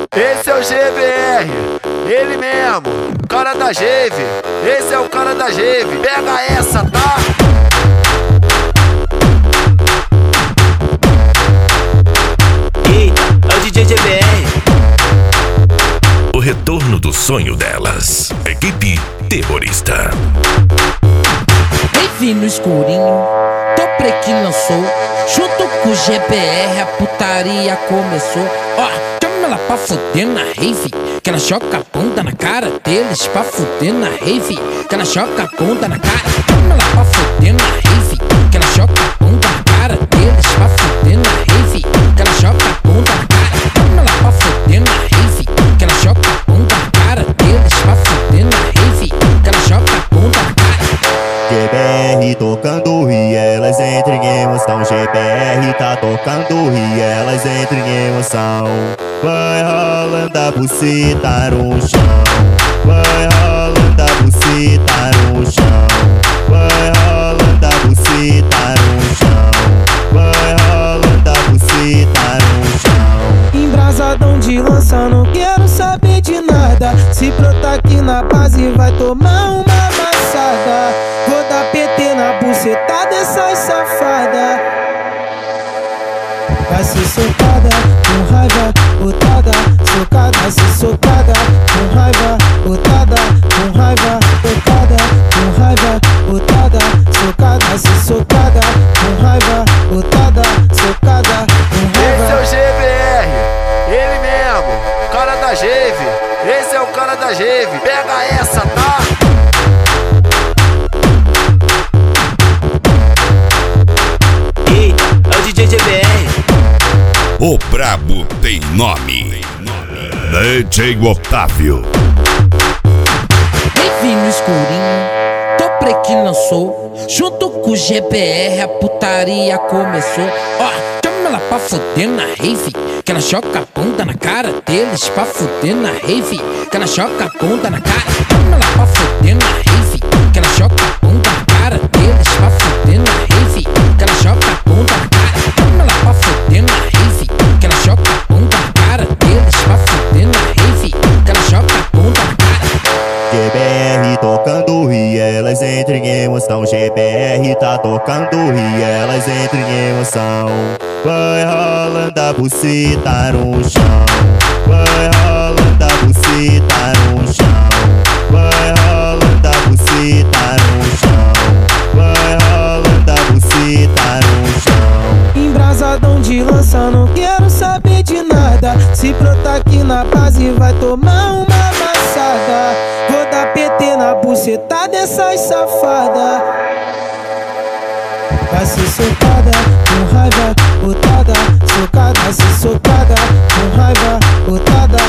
Esse é o GBR, ele mesmo, cara da Geve. Esse é o cara da Geve. Pega essa, tá? Eita, é o DJ GBR. O retorno do sonho delas. Equipe Terrorista. Rave no escurinho, Topre que lançou. Junto com o GBR a putaria começou. Ó, chama ela pra fuder na rave, que ela choca a bunda na cara deles. Pra fuder na rave, que ela choca a bunda na cara. Chama ela pra fuder na rave, que ela choca a bunda na cara deles. Pra fuder na rave, que ela choca a bunda na cara. Chama ela pra fuder na rave, que ela choca a bunda na cara deles. Pra fuder na rave, que ela choca a bunda na cara. GBR tocando e elas entram em emoção. GBR tá tocando e elas entram em emoção. Vai rolando a buceta no chão. Vai rolando a buceta no chão. Vai rolando a buceta no chão. Vai rolando a buceta no chão. Embrasadão de lança, não quero saber de nada. Se brotar aqui na base vai tomar uma amassada. Vou dar PT na buceta dessas safadas. Vai ser socada, com raiva, botada, socada, se socada, com raiva, botada, com raiva, tocada, com raiva, botada, socada, se socada, com raiva, botada, socada, com raiva. Esse é o GBR, ele mesmo, cara da Geve. Esse é o cara da Geve. Pega essa, tá? Eita, é o DJ GBR. O brabo tem nome. DJ Otávio. Rave no escurinho, Topre que lançou. Junto com o GBR a putaria começou. Ó, chama ela pra fuder na rave, que ela choca a bunda na cara deles. Pra fuder na rave, que ela choca a bunda na cara. Chama ela pra fuder na rave, que ela choca a bunda na cara deles. Pra fuder na rave, que ela choca a bunda na cara. Chama ela pra fuder na rave, que ela choca a bunda na cara deles. Pra fuder na rave, que ela choca a bunda na cara. GBR tocando e elas entram em emoção. GBR tá tocando e elas entram em emoção. Vai rolando a buceta no chão. Vai rolando a buceta no chão. Vai rolando a buceta no chão. Vai rolando a buceta no chão. Embrasadão de lança, não quero saber de nada. Se brotar aqui na base vai tomar uma amassada. Vou dar PT na buceta dessas safadas. Vai ser socada, com raiva, botada, socada, se socada, com raiva, botada,